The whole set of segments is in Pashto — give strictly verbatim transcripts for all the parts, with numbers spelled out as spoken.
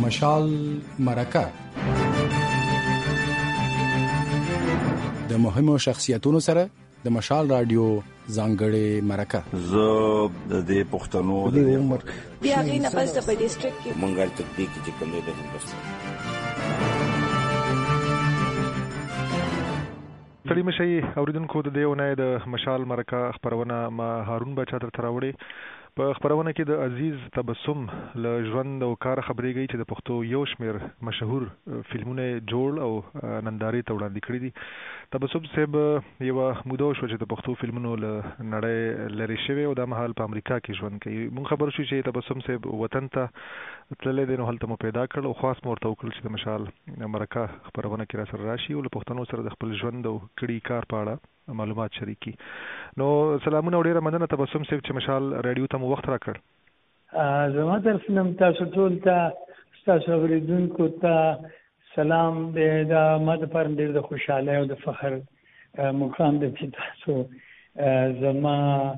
مشال مرکه د مهمو شخصیتونو سره د مشال رادیو ځانګړې مرکه. زه د دې پښتنو د عمر بیا غي نه پس په ډیسټریکټ کې منګل تطبیق چې کوم دی د هندوستان تړي مشي اوریدونکو د دیونه د مشال مرکه خبرونه ما هارون بچا تر تراوړي په خبرونه کې د عزیز تبسم له ژوند او کار خبرېږي چې د پښتو یو شمېر مشهور فلمونه جوړ او نندارې ته وړاندې کړي دي. تبسم صاحب یو موده شو چې د پښتو فلمونو له نړۍ لري شوی او د مهال په امریکا کې ژوند کوي. مونږ خبر شو چې تبسم صاحب وطن ته تللی دی، نو هلته مو پیدا کړل او خاص مو ورته وکړل چې د مشال مرکه خبرونه کې را سره راشي او له پښتنو سره د خپل ژوند او کړي کار په اړه معلومات شریکي. نو سلامونه ډیره مننه تبسم صاحب چې مشال رادیو ته مو وخت راکړ. زما طرفنه تاسو ټول ته تاسو اوریدونکو ته سلام دی. دا ما د پاره ډیر د خوشاله او د فخر مقام دی چې تاسو زما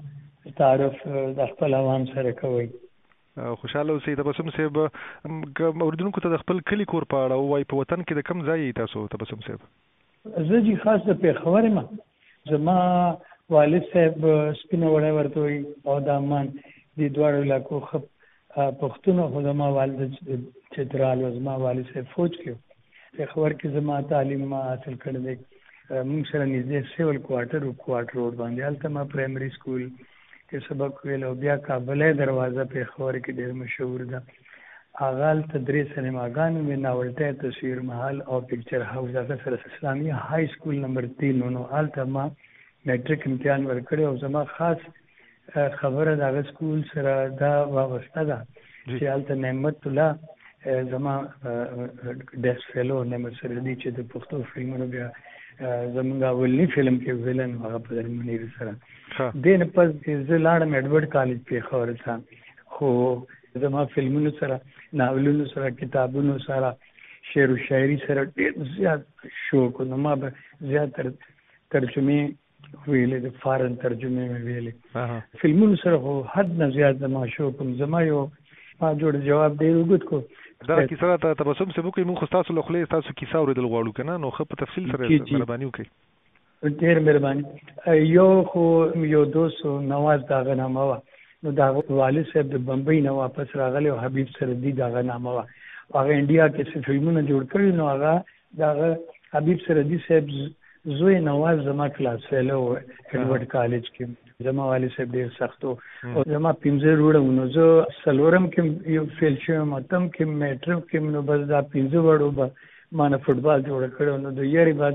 تعارف د خپل عوام سره کوي. خوشاله اوسئ تبسم صاحب. اوریدونکو ته د خپل کلی کور په اړه وایي، په وطن کې د کوم ځای تاسو تبسم صاحب؟ زه چې خاص د پېښور یم. زما والد صاحب سپینه وړی ورته وایي او د امان دې دواړو علاقو ښه پښتون خو زما والد چترال و زما والد صاحب فوج کې پېښور کې زما تعلیم ما حاصل کړی دی. موږ سره نږدې سیول کوارټر او کوارټر روډ باندې هلته ما پرایمري سکول کې سبق ویل او بیا کابلۍ دروازه پېښور کې ډېر مشهور ده. هغه هلته درې سینماګانې مې ناولټی تصویر محل او پکچر هاوس هغه سره اسلامي های سکول نمبر تین نو هلته ما میټریک امتحان ورکړی او زما خاص خبره د هغه سکول سره دا وابسته ده چې هلته نعمت الله زما ډیسک فیلو نعمت سرحدي چې د پښتو فلمونو بیا زمونږ اولني فلم کې ویلن هغه په منیر سره دې نه پس زه لاړم ایډورډ کالج پېښور ته. خو زما فلمونو سره ناولونو سره کتابونو سره شعر و شاعري سره ډېر زیات شوق نو ما به زیاتر ترجمې ویلې د فارن ترجمې مې ویلې. فلمونو سره خو حد نه زیات زما شوق زما یو ما جوړ جواب دی وګت کو دا کیسه ته تبسم صاحب کوي. موږ تاسو له خلې تاسو کیسه اوریدل غواړو کنه، نو خو په تفصیل سره مهرباني وکړئ. ډېر مهرباني. یو خو یو دوست نواز داغه نامه وا نو دا والد صاحب د بمبئی نه واپس راغلی او حبیب سردی داغه نامه وا هغه انډیا کې څه فلمونه جوړ کړي نو هغه داغه حبیب سردی صاحب زوی نواز زما کلاس فیلو ایډورډ کالج کې زما والد صاحب ډېر سخت او زما پنځه وروڼه نو زه څلورم کې یو فیل شوم اتم کې میټرک کې نو بس دا پنځه وړو به ما نه فوټبال جوړ کړو نو د یاري بعد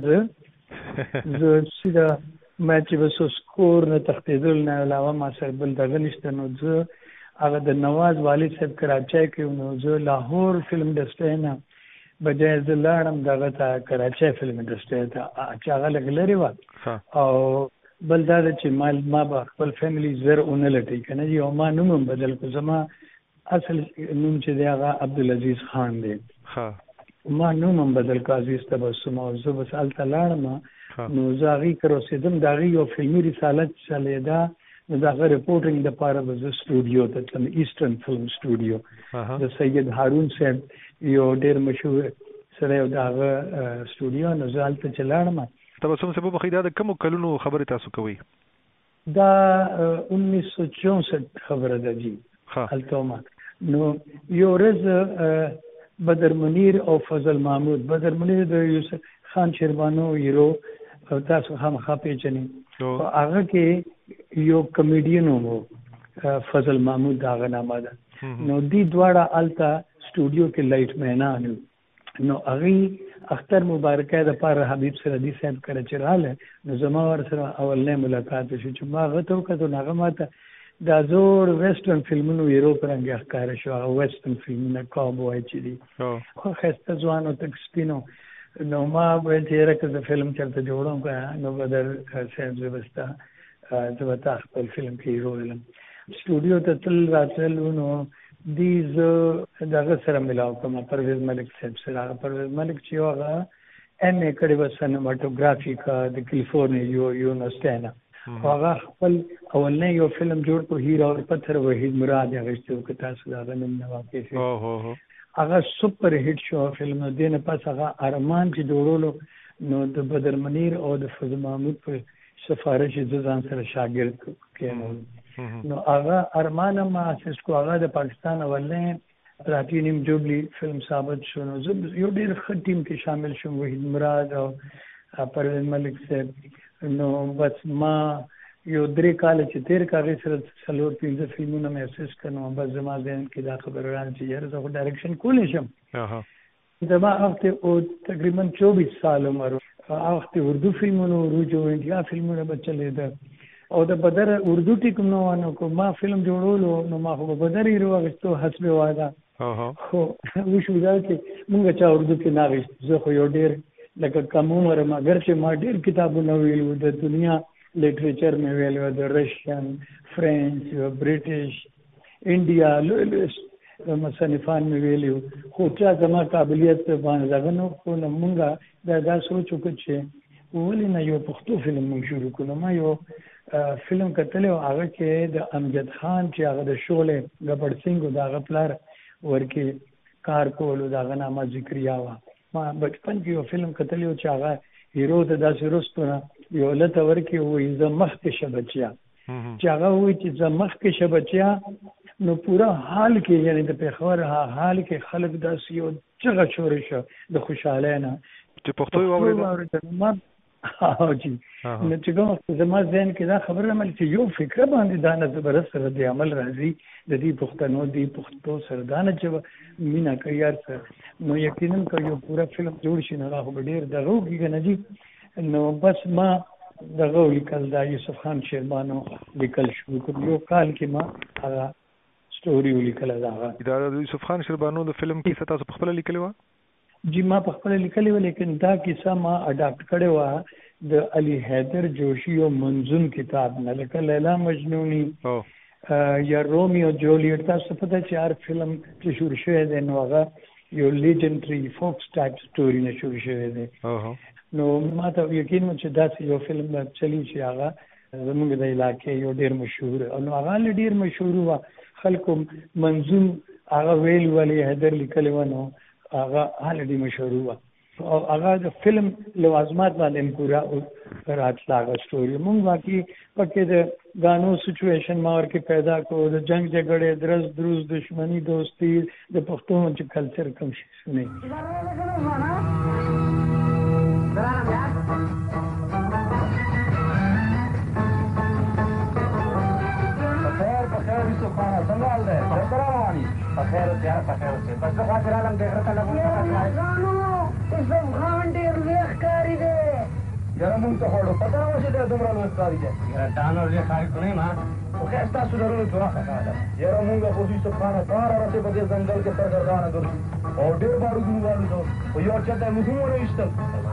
زه سیده ما چې بس سکور نه تختیدل نه علاوه ما سره بل دغه نشته نو زه هغه د نواز والد صاحب کراچۍ کې نو زه لاهور فلم انډسټري نه بجای زه لاړم دغه ته کراچۍ فلم انډسټري ته چې هغه لږ لرې وه او بل دا ده چې ما ما به خپل فیملی زر ونه لټوي که نه او ما نوم هم بدل کړو. زما اصل نوم چې دی هغه عبدالعزیز خان دی. ما نوم هم بدل کړو عزیز تبسم او زه بس هلته لاړم نو زه هغې کره اوسېدم. د هغې یو فلمي رسالت چلېده نو د هغه رپورټینګ دپاره به زه سټوډیو ته تلم، ایسټرن فلم سټوډیو د سید هارون صاحب یو ډېر مشهور سړی او د هغه سټوډیو نو زه هلته چې لاړم. تبسم صاحب بخیر دا د کومو کلونو خبرې تاسو کوئ؟ دا انیس سو چونسઠ خبره ده جی هلته ما نو یو ورځ بدر منیر او فضل محمود بدر منیر د یوسف خان شیربانو هیرو او تاسو خامخا پیژنئ هغه کې یو کمیډین و فضل محمود داغه نامه ده نو دی دواړه هلته سټوډیو کې لایټ مینان نو هغې اختر مبارکه د پاره حبیب سردي صاحب کره چې راغلی نو زما ورسره اولنی ملاقات شو چې ما هغه ته وکتل نو هغه ماته دا زوړ ویسټرن فلمونو هیرو په رنګ ښکاره شو. هغه ویسټرن فلمونه کاوبوی چې دي خو ښایسته ځوان او تک سپینو نو ما ویل چې یاره که زه فلم چېرته جوړوم که نو بدر صاحب زه به ستا زه به تا خپل فلم کې هیرو ویلم. سټوډیو ته تل راتللو نو دی زه دغه سره ملاو کوم پرویز ملک صاحب سره. هغه پرویز ملک چې یو هغه ایم اے کړی وه سینماټوګرافي کا د کیلیفورنیا یو یونیورسټۍ نه هغه خپل اولنی یو فلم جوړ کړو هیر اور پتھر وحید مراد اغشته و که تاسو د هغه نوم نه واقع شئ هغه سپر هټ شو فلم دی نه پس هغه ارمان چې جوړولو نو د بدر منیر او د فضل محمود په سفارش د ځان سره شاګرد کېنو نو هغه ارمان ما اساس کو هغه د پاکستان اولین پلاتینیم جوبلی فلم ثابت شو نو زه یو ډېر ښه ټیم کې شامل شوم وحید مراد او پروین ملک صاحب نو بس ما یو درې کال چې تیر کاغې سره څلور پنځه فلمونه مې اساس کړنو بس زما ذهن کې دا خبره راغله چې یاره زه خو ډایرکشن کولی شم زما هغه او تقریبا چوبیس سال عمر هغه اردو فلمونو روجو انډیا فلمونه به چلېده او د بدر اردو ټیک نو وانه کو ما فلم جوړولو نو ما خو بدر یې راغستو حسب واده خو وشو دا چې مونږ چا اردو کې نه غوښت زه خو یو ډېر لکه کم عمر ما اگر چې ما ډېر کتابونه ویلو د دنیا لیټریچر مې ویلو د رشین فرنچ برټش انډیا لوی مصنفان مې ویلو خو چا زما قابلیت باندې دغه نو خو نه مونږه دا دا سوچ وکړو چې ولې نه یو پښتو فلم مونږ شروع کړو ما یو فلم کتل او هغه کې د امجد خان چې هغه د شعله ګبړ سنگ او هغه پلار ورکه کار کولو دغه نامه ذکریا وا ما بچپن کې یو فلم کتلی او چې هغه هیرو ته داسې رستونه یو لته ورکې وایي زه مخکې شه بچیا چې هغه وایي چې زه مخکې شه بچیا نو پورا حال کې یعنی د پېښور حال کې خلک داسې یو چغه چورې شه د خوشحالۍ نه چې پښتو یې واورېده او جی نو چې کوم زما ذهن کې دا خبره مل چې یو فکر باندې دا نه زبر سره د عمل راځي د دې پښتنو دی پښتو سره دا نه چې مینا کوي یار سره نو یقینا که یو پورا فلم جوړ شي نو هغه ډېر دغه کېږي نه جی نو بس ما دغه لیکل دا یوسف خان شیربانو لیکل شروع کړ یو کال کې ما هغه سټوري ولیکل دا دا یوسف خان شیربانو د فلم کې تاسو په خپل لیکلی و جی ما په خپل لیکلی و لیکن دا کیسه ما اډاپټ کړی و د علي حیدر جوشي او منظوم کتاب نه لکه لیلا مجنونی یا رومیو جولیټ تاسو پته چې هر فلم چې شروع شوی دی نو هغه یو لیجنډري فوکس ټایپ سټوري نه شروع شوی دی نو ما ته یقین و چې داسې یو فلم به چلی چې هغه زموږ د علاقې یو ډېر مشهور او نو هغه ډېر مشهور و خلکو منظوم هغه ویل ولي حیدر لیکلی و نو هغه حال دې مشهور و او هغه د فلم لوازمات باندې پورا راتلا هغه سټوري مونږ واقعي پکې د غانو سچویشن ما ورکې پیدا کړو د جنگ جګړې درز دروز دشمنی دوستی د پښتو چې کلچر کوم شي سنې بخیر بخیر یوسف خان څنګه حال دی سلام بخیر اوسه بخیر اوسه بس زه خاطر عالم دې غره ته لګو یوسف خان ډېر لوی ښکاري دی یاره مونږ ته خوړو پته نه وه چې دی دومره لوی ښکاري دی یاره دا نو لوی ښکاري خو نه یم خو ښایست ستاسو لرلو چوراخه ښه ده یاره مونږ خو یوسف خانه سهاره رسې په دې ځنګل کې سرګردانه ګرځو او ډېر بارود مو والوځو خو یو چېرته موږ هم ونه ویشتل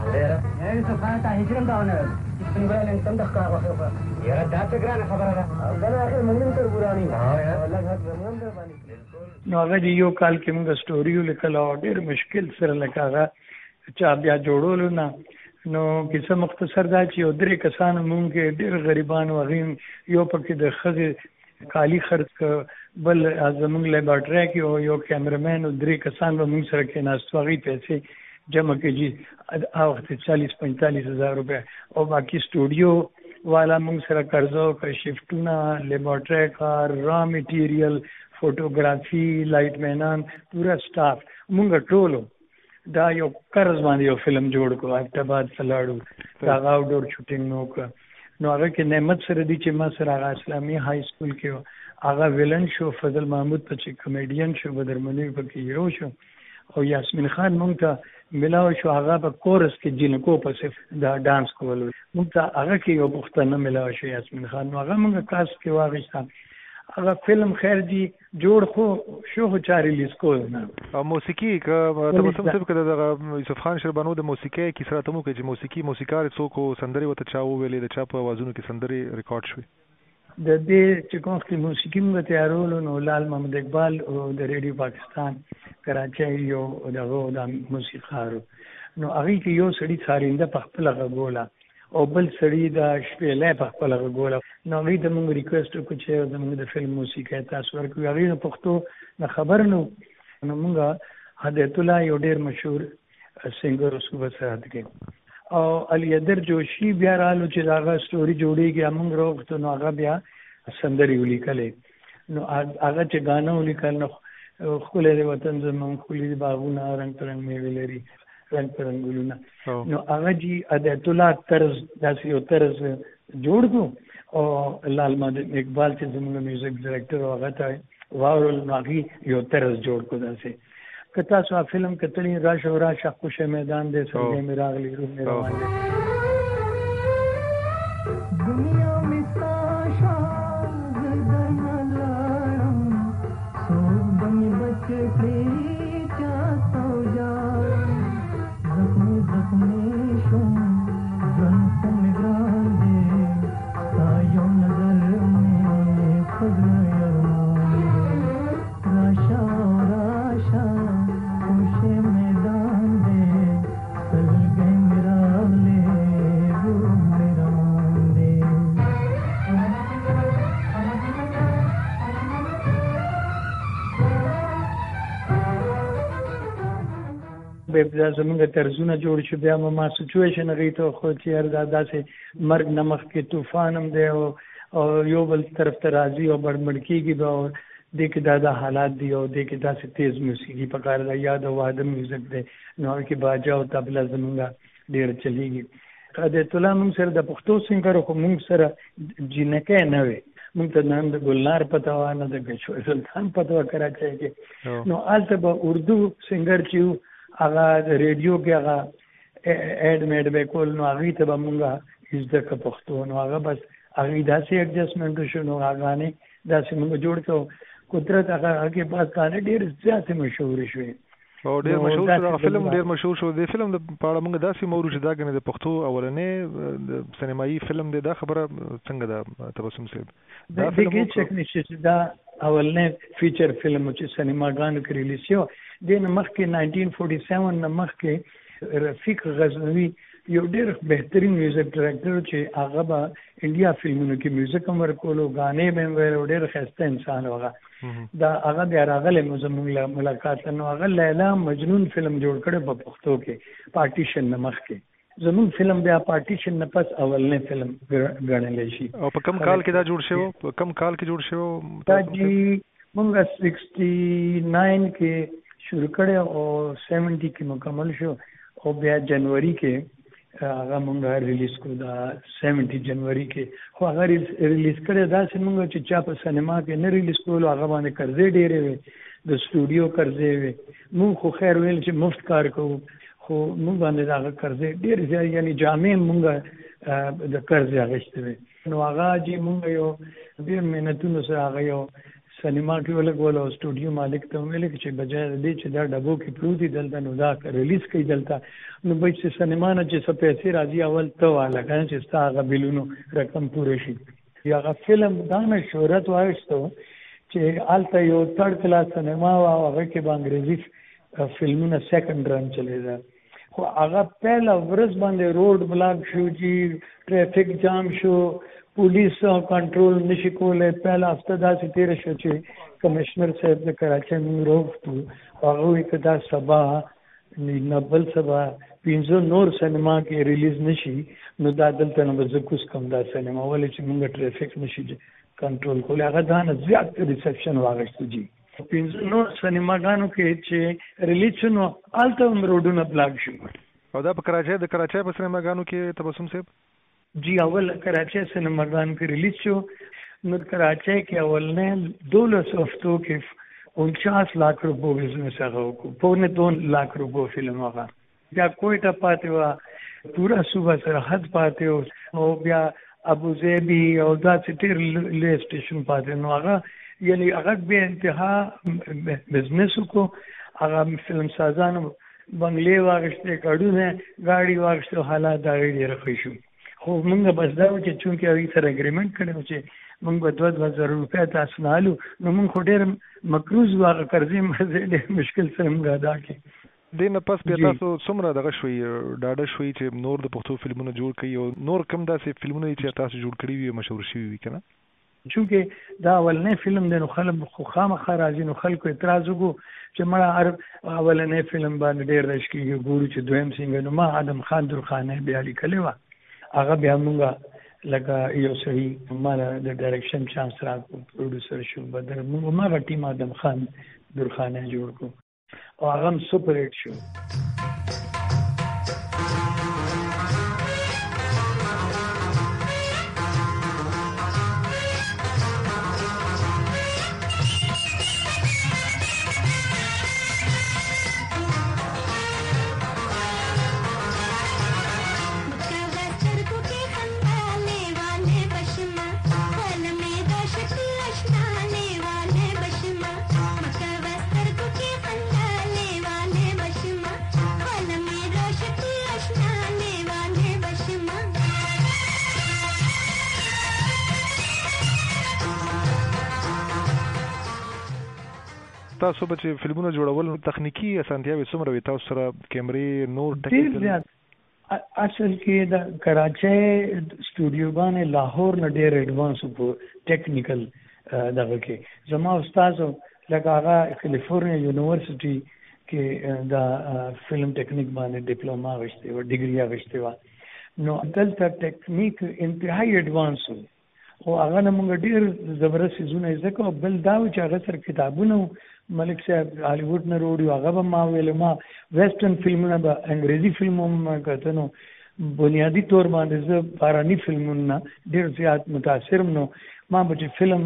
ډېره یوسف خان ته هېڅ هم دا ونه ویل څنګه ویل انسان د ښکار وښه یاره دا څه ګرانه خبره ده دا نه اخر موږ هم تر ګراني لږ حق زموږ هم در باندې نو هغه یو کال کې موږ سټوري ولیکل او ډېر مشکل سره لکه هغه چا بیا جوړولو نه نو کیسه مختصر دا چې یو درې کسان مونږ کې ډېر غریبان وغیم یو پکې د ښځې کالی خرڅ ک بل زمونږ لیبارټرۍ کې او یو کیمرمین او درې کسان به مونږ سره کېناستو هغوی پیسې جمع کړي جي هغه وخت چالیس پنځتالیس هزار روپۍ او باقي سټوډیو والا مونږ سره قرضه وکړه شفټونه لیبارټرۍ کار را میټیریل فوټوګرافي لایټ مینان پوره سټاف مونږ ټولو دا یو قرض باندې یو فلم جوړ کړو ابتباد فلاړو دا آوټ ډور شوټینګ نو کړ نو هغه کې نعمت سره دی چې ما سره هغه اسلامي های سکول کې هغه ویلن شو فضل محمود په چې کمیډین شو بدر منیر پکې هیرو شو او یاسمین خان مونږ ته ملاو شو هغه په کورس کې جنکو په دا ډانس کول مونږ ته هغه کې یو پښتنه ملاو شو یاسمین خان نو هغه مونږ کاس کې واغښت هغه فلم خیر دی جوړ خو شو خو چا ریلیز کول نه او موسیقي که تبسم صاحب که د یوسف خان شیربانو د موسیقۍ کیسه راته مو کوي چې موسیقي موسیقار څوک سندرې ورته چا وویلې د چا په اوازونو کې سندرې ریکارډ شوې د دې چې کوم کې موسیقي موږ تیارولو نو لال محمد اقبال او د ریډیو پاکستان کراچۍ یو دغه د موسیقار نو هغه کې یو سړی څارنده په خپل غوګولا او بل سړی د شپېلې په خپل غوګولا نو هغه د موږ ریکوست وکړو چې زموږ د فلم موسیقۍ تاسو ورکوي هغه په پښتو نه خبر نو نو موږ هدایت الله یو ډیر مشهور سنگر صوبه سرحد کې او علي ادر جوشي بیا رالو چې داغه سټوري جوړیږي موږ وروغته نو هغه بیا سندري ولیکلې نو هغه چې غانا ولیکل نو خپل د وطن زمون خپل د باغونه رنگ ترنګ میوه لري رنگ ترنګ ګلونه نو هغه جی هدایت الله طرز داسې یو طرز جوړ کو او لال محمد اقبال چې زموږ میوزیک ډایرکټر هغه ته واورل نو هغه یو طرز جوړ کو داسې کتا سو فلم کتلی راش او راش خوش میدان دے سنگے میراغلی روح میں روان دے دنیا میں تاشا گردن لارم سو بنی بچے پلی چاہتا جارم زخم زخم شم جن سن گران دے تایو نظر میں خضر یرمان راشا راشا بیا زمونږ طرزونه جوړ شو بیا ما سچویشن هغې ته خو چې هر دا داسې مرګ نه مخکې طوفان هم دی او یو بل طرف ته راځي او بړمړ کېږي به او دې کې دا دا حالات دي او دې کې داسې تیز موسیقي پکار ده یا د واده میوزیک دی نو هغه کې باجا او طبله زمونږ ډېر چلېږي هدایت الله موږ سره د پښتو سنګر خو موږ سره جینکۍ نه وې موږ ته نه د ګلنار پته وه نه د ګشوي سلطان پته وه کراچۍ کې نو هلته به اردو سنګر چې هغه د ریډیو کې هغه اډ میډ به کول نو هغې ته به مونږ زده که پښتو نو هغه بس هغې داسې ایډجسټمنټ وشو نو هغه غانې داسې مونږ جوړ کړو قدرت هغه هغې بعد غانې ډېرې زیاتې مشهورې شوې او ډېر مشهور شو دغه فلم ډېر مشهور شو د فلم د په اړه مونږ داسې مورو چې دا ګنې د پښتو اولنی د سینمایي فلم دی دا خبره څنګه ده تبسم صاحب دا فلم شک نشي چې دا اولنی فیچر فلم چې سینماګانو کې ریلیز شو دین مخکې ناینټین فورټي سیون نه مخکې رفیق غزنوي یو ډېر بهترین میوزیک ډایرکټر چې هغه به انډیا فلمونو کې میوزیک هم ورکولو غانې به هم ویل او ډېر ښایسته انسان هغه دا هغه بیا راغلی مو زموږ ملاقات نو هغه لیلا مجنون فلم جوړ کړی په پښتو کې پارټیشن نه مخکې زموږ فلم بیا پارټیشن نه پس اولنی فلم ګڼلی شي او په کوم کال کې دا جوړ شوی په کوم کال کې جوړ شوی دا جی مونږ سکسټي ناین کې شروع کړی او سیونټي کې مکمل شو او بیا جنوري کې هغه مونږ ریلیز کړو دا سیونټي جنوري کې خو هغه ریلیز کړی داسې مونږ چې چا په سینما کې نه ریلیز کولو هغه باندې قرضې ډېرې وې د سټوډیو قرضې وې مونږ خو خیر ویل چې مفت کار کوو خو مونږ باندې هغه قرضې ډېرې زیات یعنې جامې مونږ د قرضې اخیستې وې نو هغه چې مونږ یو ډېر محنتونو سره هغه یو سینما کې ولګول او سټوډیو مالک ته ویل چې بجای دې چې دا ډبو کې پروت دي دلته نو دا ریلیز کوي دلته نو به چې سینما نه چې څه پیسې راځي اول ته واله کنه چې ستا هغه بلونو رقم پوره شي یا هغه فلم دا نه شهرت واخیستو چې هلته یو تھرډ کلاس سینما و او هغه کې به انګریزي فلمونه سیکنډ رن چلېده خو هغه پهله ورځ باندې روډ بلاک شو چې ټریفک جام شو پولیس کنټرول نشي کولی پهله هفته داسې تېره شو چې کمشنر صاحب د کراچۍ موږ روغتو هغه وایي که دا سبا نه بل سبا پنځه نور سینما کې ریلیز نشي نو دا دلته نه به زه کوز کم دا سینما ولې چې موږ ټریفک نشي کنټرول کولی هغه دا نه زیات ریسپشن واخیستو جي پنځه نور سینماګانو کې چې ریلیز شو نو هلته هم روډونه بلاک شو او دا په کراچۍ د کراچۍ په سینماګانو کې تبسم صاحب جی اول کراچۍ سینماګان کې ریلیز شو نو کراچۍ کې اولنې دولس ہفتوں کې انچاس لاکھ روپو بزنس هغه وکړو پونے دون لاکھ روپو فلم هغه بیا کوئټه پاتې وه پورا صوبه سرحد پاتې او بیا ابوظبي او داسې ډېر لوی سټیشن پاتې نو هغه یعنی هغه بې انتها بزنس وکړو هغه فلم سازانو بنګلې واخیستې کډونه ګاډي واخیستو حالات د هغې ډېر ښه شو خو مونږ بس دا و چې چونکې هغې سره اګریمنټ کړی و چې مونږ به دوه دوه زره روپۍ تاسو نه هلو نو مونږ خو ډېر مکروز و هغه قرضې مرضې ډېر مشکل سره مونږ ادا کړې دې نه پس بیا تاسو څومره دغه شوي ډاډه شوي چې نور د پښتو فلمونه جوړ کړي او نور کوم داسې فلمونه چې تاسو جوړ کړي وي مشهور شوي وي که نه چونکه دا اولنې فلم دی نو خلک خو خامخا راځي نو خلکو اعتراض وکړو چې مړه عرب اولنې فلم باندې ډېر رش کېږي ګورو چې دویم څنګه نو ما آدم خان درخانۍ بیا لیکلې وه هغه بیا مونږ لکه یو سړي ما د ډایرکشن چانس راکړو پروډوسر شو بدر مونږ ما هغه ټیم آدم خان درخانۍ جوړ کړو او هغه هم سپر هټ شو. تاسو به چې فلمونه جوړول تخنیکی اسانتیاوې څومره وي تاسو سره کیمرې نور ډېر زیات اصل کې د کراچۍ سټوډیو باندې لاهور نه ډېر ایڈوانس په ټیکنیکل دغه کې زما استاد لکه هغه کیلیفورنیا یونیورسيټي کې د فلم ټیکنیک باندې ډیپلوما غوښتي و ډیګري غوښتي و نو دلته ټیکنیک انتهایی ایڈوانس او هغه موږ ډېر زبردست زونه ځکه بل دا چې هغه سره کتابونه ملک صاحب هالیوډ نه وروړي هغه به ما ویل ما ویسټرن فلمونه به انګریزي فلمونه کته نو بنیادی طور باندې زه باراني فلمونه ډېر زیات متاثر نو ما به چې فلم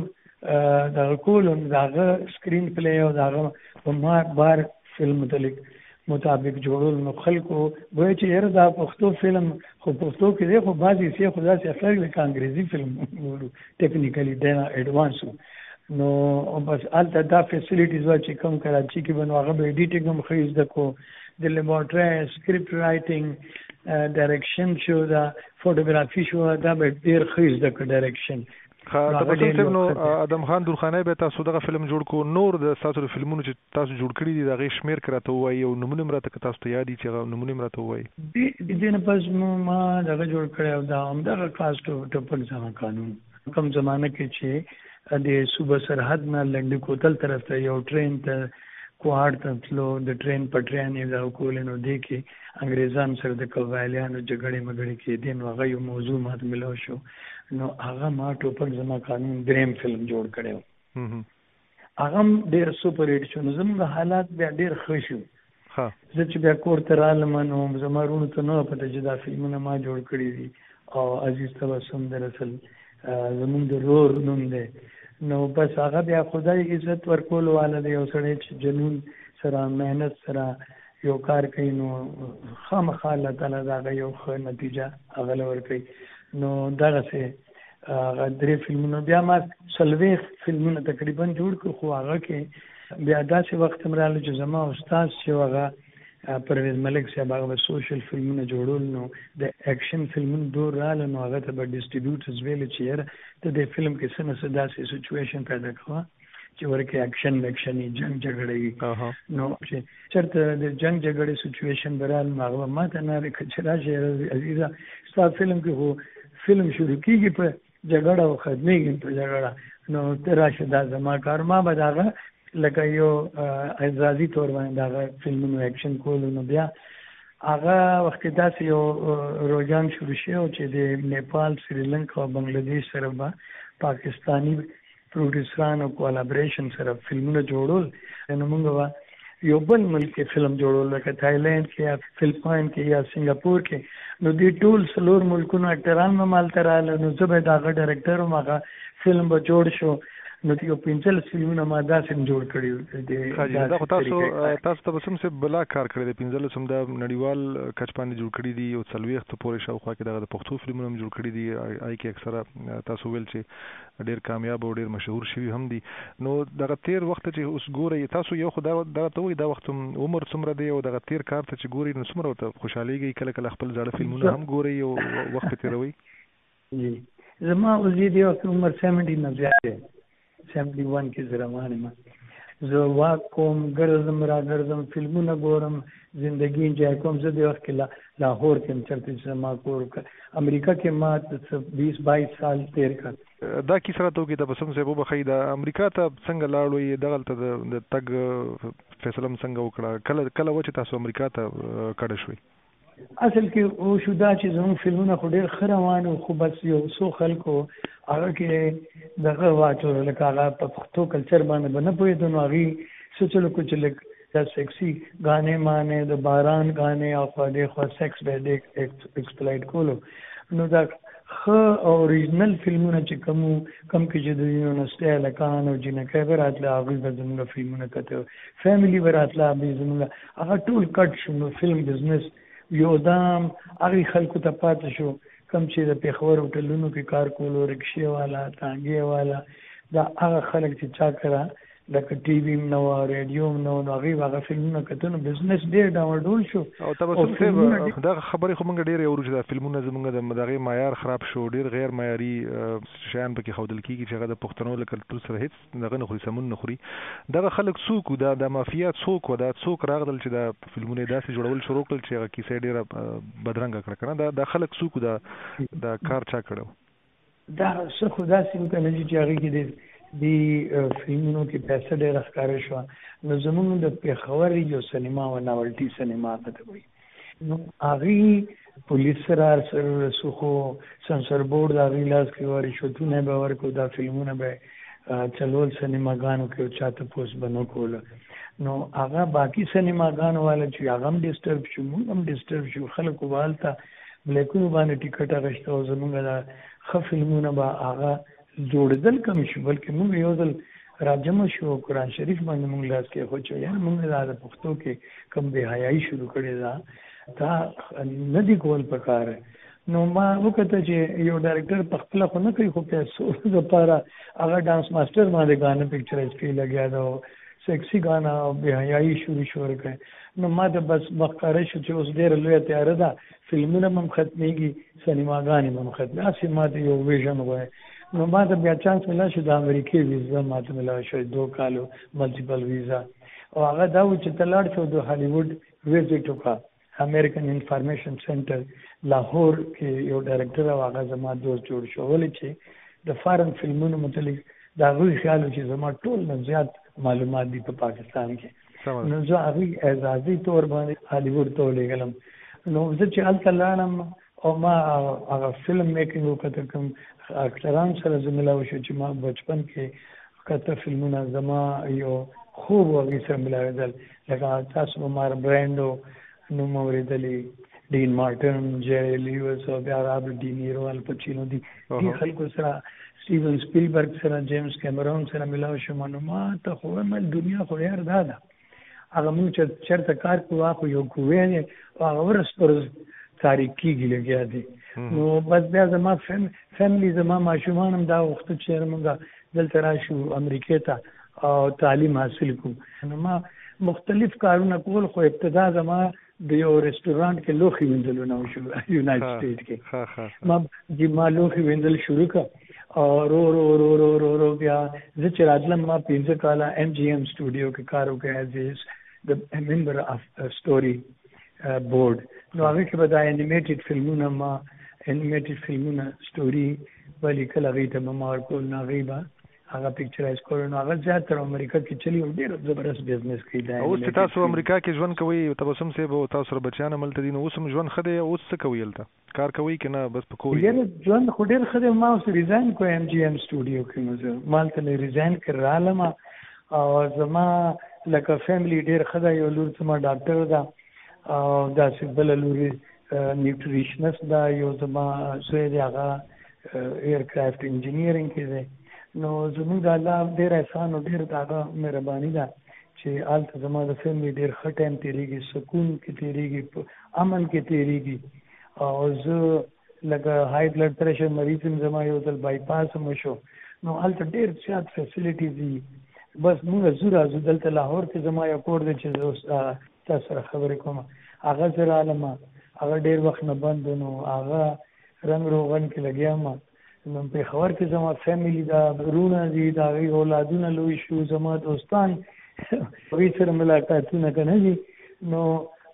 دا کول داغه سکرین پلی او داغه په ما بار فلم متعلق مطابق جوړول نو خلکو وای چې هر دا پښتو فلم خو پښتو کې دی خو بعضی سي خدا سي فرق لکه انګریزي فلم وړو ټیکنیکلی ډېر ایڈوانس نو بس الته دا فیسیلیټیز وا چې کوم کراچي کې بنو هغه به ایډیټینګ هم خو زده کو د لیبارټری سکرپټ رائټینګ ډایرکشن شو دا فوټوګرافي شو دا به ډېر خو زده کو ډایرکشن تاسو نو ادم خان درخانۍ به تاسو دغه فلم جوړ کو نور د تاسو فلمونو چې تاسو جوړ کړی دي دغه شمیر کراته وای او نمونه مرته تاسو ته یادی چې نمونه مرته وای د دې نه پس ما دغه جوړ کړی او دا هم دغه کاست ټوپک ځما قانون کوم زمانه کې چې د صوبه سرحد نه لنډ کوتل طرف ته یو ټرین ته کوهاټ ته تلو د ټرین پټریان یې دا کول نو دی کې انګریزان سره د قبایلیانو جګړې مګړې کې دین هغه یو موضوع مات ملو شو نو هغه ما ټوپک ځما قانون دریم فلم جوړ کړو هغه ډېر سپر هټ شو نو زموږ حالات بیا ډېر ښه شو ها زه چې بیا کور ته رالم نو زما وروڼو ته نه پته چې دا فلمونه ما جوړ کړي دي او عزیز تبسم در اصل زموږ د رور نوم دی نو بس هغه بیا خدای عزت ورکول واله دی یو سړی چې جنون سره مهنت سره یو کار کوي نو خامخا الله تعالی دا یو ښه نتیجه هغه ورکوي نو دغسې هغه درې فلمونه بیا ما څلوېښت فلمونه تقریبا جوړ کړو خو هغه کې بیا داسې وخت هم راغلی چې زما استاد چې هغه پرویز ملک صاحب هغه سوشل فلمونه جوړول نو د اکشن فلمونه دور رااله نو هغه ته به ډسټریبیوټرز ویل چې یاره ته د فلم کې څه نه څه داسې سچویشن پیدا کوه چې ورکې اکشن وکشن جنگ جګړه وي نو چې چېرته د جنگ جګړې سچویشن به رال نو هغه ما ته نه رکړه چې راشئ عزیزه ستا فلم کې خو فلم شروع کېږي په جګړه او ختمېږي په جګړه نو ته راشئ دا زما کار ما به د هغه لکه یو اعزازي تور باندې هغه فلمونو اکشن کولو نو بیا هغه وخت داسې یو روجان شروع شو چې د نیپال سریلنکا او بنگلاديش سره به پاکستانی پروډوسران او کولابریشن سره فلمونه جوړول نو موږ یو بل ملک فلم جوړول لکه تایلند کې یا فلپاین کې یا سنگاپور کې نو د ټول سلور ملکونو اکټران هم مالته رااله نو زه به د هغه ډایرکټر هم هغه فلم به جوړ شو نو یو پنځل فلمونه ما داسې جوړ کړي دا خو تاسو تاسو ته سم څه بلا کار کړی دی پنځل سم د نړیوال کچ باندې جوړ کړی دی او څلوېښت پورې شاوخوا کې د پښتو فلمونه جوړ کړی دي آی کې اکثره تاسو ویل چې ډېر کامیاب او ډېر مشهور شوي هم دي نو دغه تیر وخت چې اوس ګورئ تاسو یو خو دا ته وایي دا وخت عمر څومره دی او دغه تیر کار ته چې ګورئ نو څومره ورته خوشحالېږئ کله کله خپل زاړه فلمونه هم ګورئ او وخت پې تېروئ زما اوس دې وخت عمر سیونټي نه زیات دی سیونټي ون کې زه روان یم زه واک کوم ګرځم را ګرځم فلمونه ګورم زندګي انجوای کوم زه د وخت کې لاهور کې هم چرته چې ما کور امریکا کې ما بیس بایس سال تیر کړ. دا کیسه راته وکړي تبسم صاحب وبخښئ د امریکا ته څنګه لاړئ دغلته د تګ فیصله م څنګه وکړه کله کله و چې تاسو امریکا ته کډه شوئ؟ اصل کې او شو دا چې زموږ فلمونه خو ډېر ښه روان وو خو بس یو څو خلکو هغه کې دغه واچول لکه هغه په پښتو کلچر باندې به نه پوهېدو نو هغې سوچلو کو چې لږ دا سیکسي गाने مانے د باران गाने او خوا دې خوا سیکس به دې ایکسپلایټ کولو نو دا ښه اوریجنل فلمونه چې کوم کم کې چې د یونیورسټي هلکان او جینکۍ به راتله هغوی به زموږ فلمونه کته فیملي به راتله به زموږ هغه ټول کټ شو نو فلم بزنس یو دام هغې خلکو ته پاتې شو کم چې د پېښور هوټلونو کې کار کولو رکشې والا تانګې والا دا هغه خلک چې چا کړه لکه ټي وي هم نه وه ریډیو هم نه وه نو هغې هغه فلمونه کته نو بزنس ډېر ډاونډول شو. او تبسم صاحب دغه خبرې خو موږ ډېرې اورو چې دا فلمونه زموږ د هغې معیار خراب شو ډېر غیر معیاري شیان پکې ښودل کېږي چې هغه د پښتنو له کلتور سره هېڅ دغه نه خوري سمون نه خوري. دغه خلک څوک وو دا د مافیا څوک وه دا څوک راغلل چې دا فلمونه یې داسې جوړول شروع کړل چې هغه کیسه یې ډېره بدرنګه کړه که نه دا خلک څوک وو دا دا کار چا کړی و؟ دا څه خو داسې وکړه چې هغې کې د دی فلمونو کې پیسه ډېره ښکاره شوه نو زموږ د پېښور یو سینما و ناولټي سینما ته وایي نو هغې پولیس سره سره رسو خو سنسر بورډ د هغې لاس کې وه رشوتونه به ورکړو دا فلمونه به چلول سینماګانو کې او چا تپوس به نه کوله نو هغه باقي سینماګانو والا چې هغه هم ډسټرب شو موږ هم ډسټرب شو خلکو به هلته بلیکونو باندې ټیکټ اخیسته او زموږ د ښه فلمونه به هغه جوړېدل کم شو بلکې موږ یو ځل راجمع شو قرآن شریف باندې موږ لاس کې خو چې یار موږ دا د پښتو کې کم بې حیایي شروع کړې ده دا نه دي کول پکار نو ما وکړه چې یو ډایرکټر په خپله خو نه کوي خو پیسو دپاره هغه ډانس ماسټر باندې ګانه پکچرایز کوي لګیا ده او سیکسي ګانا او بې حیایي شروع شو ورکړی نو ما ته بس مخکاره شو چې اوس ډېره لویه تیاره ده فلمونه به هم ختمېږي سینماګانې به هم ختمېږي هسې ما ته یو ویژن وایي نو ما ته بیا چانس ملا شو د امریکې ویزا ما ته ملا شو دو کالو ملټیپل ویزا او هغه دا و چې ته لاړ شو د هالیوډ ویزټ وکړه امریکن انفارمیشن سنټر لاهور کې یو ډایرکټر او هغه زما دوست جوړ شو ولې چې د فارن فلمونو متعلق د هغوی خیال و چې زما ټول نه زیات معلومات دي په پاکستان کې نو زه هغوی اعزازي طور باندې هالیوډ ته ولېږلم نو زه چې هلته لاړم او ما هغه فلم میکینګ وکړه کوم اکټران سره زه ملاو شو چې ما بچپن کې کته فلمونه زما یو خوب هغې سره ملاوېدل لکه تاسو به مار برانډو نوم اورېدلي ډین مارټن جیری لیوس او بیا رابرټ ډي نیرو الپچینو دي دې خلکو سره سټیون سپیلبرګ سره جیمز کیمرون سره ملاو شوم نو ما ته خو وایم دنیا خو یار دا ده هغه موږ چې چېرته کار کوو خو یو کوی دی او هغه ورځ پر ورځ تاریک کېږي لګیا دی نو بس بیا زما فیملی زما ماشومان هم دا وخت چې موږ دلته راشو امریکې ته او تعلیم حاصل کوو نو ما مختلف کارونه کول خو ابتدا زما د یو رستورانټ کې لوښي وینځلو نه وشو یونایټډ سټیټ کې ما چې ما لوښي وینځل شروع کړه او رو رو رو رو رو رو بیا زه چې راتلم ما پنځه کاله ایم جی ایم سټوډیو کې کار وکړی ایز د ممبر اف سټوري بورډ نو هغې کې به دا انیمیټډ فلمونه ما انیمیټډ فلمونه سټوري به لیکل هغې ته به ما ورکول نو هغې به هغه پکچرایز کول نو هغه زیاتره امریکا کې چلي او ډېر زبردست بزنس کوي دا اوس چې تاسو امریکا کې ژوند کوئ تبسم صاحب او تاسو سره بچیان هم هلته دي نو اوس هم ژوند ښه دی اوس څه کوئ هلته کار کوئ که نه بس په کور یاره ژوند خو ډېر ښه دی ما اوس ریزاین کوم ایم جی ایم سټوډیو کې نو زه ما هلته مې ریزاین کړی رالم او زما لکه فیملی ډېر ښه ده یو لور زما ډاکټر ده او داسې بله لورې نیوټریشنس ده یو زما زوی دی هغه ایرکرافټ انجینیرینګ کې دی نو زموږ د الله ډېر احسان او ډېر د هغه مهرباني ده چې هلته زما د فیملی ډېر ښه ټایم تېرېږي سکون کې تېرېږي په امن کې تېرېږي او زه لکه های بلډ پریشر مریض یم زما یو ځل بائی پاس هم وشو نو هلته ډېر زیات فیسیلیټیز دي بس موږ ځو راځو دلته لاهور کې زما یو کور دی چې زه اوس تاسو سره خبرې کوم هغه زه رالم هغه ډېر وخت نه بند نو هغه رنګ روغن کې لګیا یم نو پېښور کې زما فیملی دا ورونه دي د هغوی اولادونه لوی شو زما دوستان هغوی سره ملاقاتونه که نه دي نو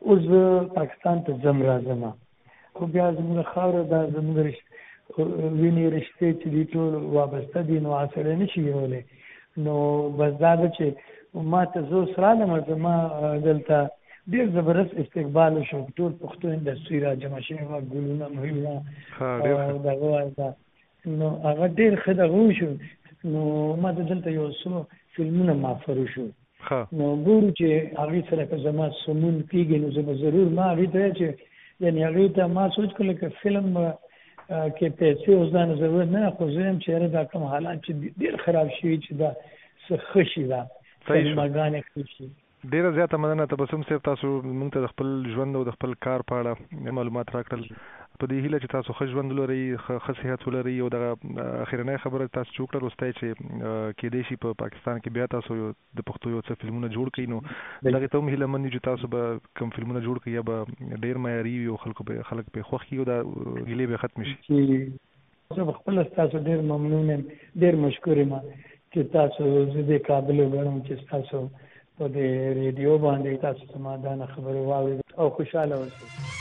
اوس پاکستان ته ځم راځم خو بیا زموږ خاوره دا زموږ وینې رشتې چې دي ټول وابسته دي نو سړی نه شي یولی نو بس دا ده چې ما ته زه اوس رالم زما دلته ډېر زبردست استقبال وشو ټول پښتو انډسټري را جمع شوې وه ګلونه مهمه دغه وایه نو هغه ډېر ښه دغه وشو نو ما ته دلته یو څو فلمونه معرفي وشو نو ګورو چې هغې سره که زما سمون کېږي نو زه به ضرور ما هغې ته چې یعنې هغې ته ما سوچ کړل که فلم کې پیسې اوس دا نه ضرورت نه خو زه یم چې یاره دا کوم حالات چې ډېر خراب شوي چې دا څه ښه شي دا سینماګانې ښه شي. ډیره زیاته مننه تبسم صاحب تاسو موږ ته د خپل ژوند او د خپل کار په اړه معلومات راکړل په دې هیله چې تاسو ښه ژوند ولرئ ښه صحت ولرئ او دغه اخرنۍ خبره تاسو چې وکړل وروستی چې کیدای شي په پاکستان کې بیا تاسو د پښتو یو څه فلمونه جوړ کړئ نو دغې ته هم هیله مند یو چې تاسو به کوم فلمونه جوړ کړئ یا به ډېر معیاري وي او خلکو به خلک پرې خوښ کړي او دا هیلې به ختمې شي. زه به خپله ستاسو ډېر ممنون یم ډېر مشکور یم چې تاسو زه دې قابل وګڼم چې ستاسو په دې ریډیو باندې تاسو زما دا خبرې واورئ او خوشحاله اوسئ.